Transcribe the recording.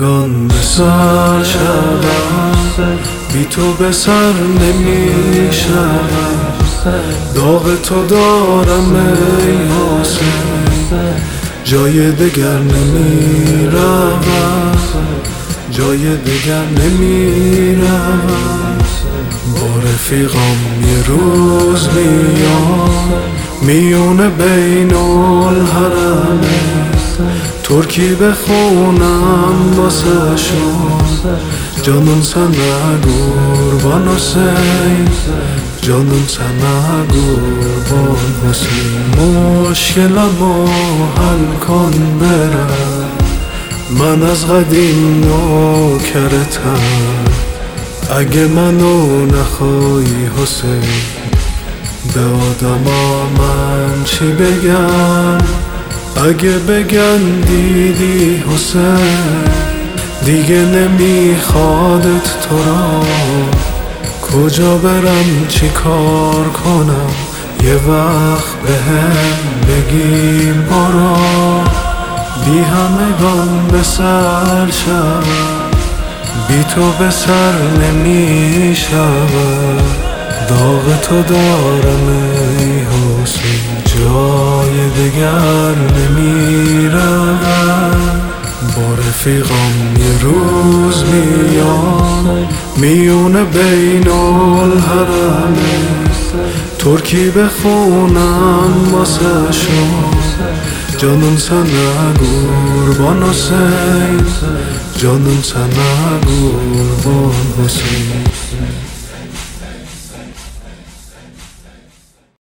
همگان به سر شود، بی تو به سر نمی شود. داغ تو دارم ای حسین، جای دگر نمی رود، جای دگر نمی رود. با رفیقام یه روز میام میونه بین الحرمه، ترکی بخونم واسه شون، جانون سنه قربان حسین، جانون سنه قربان حسین. مشکلمو حل کن برم، من از قدیم نوکرتم، اگه منو نخوای حسین، به آدما من چی بگم؟ اگه بگن دیدی حسین، دیگه نمیخوادت تو را، کجا برم چی کار کنم؟ یه وقت بهم بگی برو، بی همگان به سر شود، بی تو به سر نمی شود. داغ تو دارم ای حسین، جای دگر نمی رود. با رفیقام یه روز میام میونه بین الحرمه، ترکی بخونم واسه شون، جانون سنه قربان حسین، جانون سنه قربان حسین.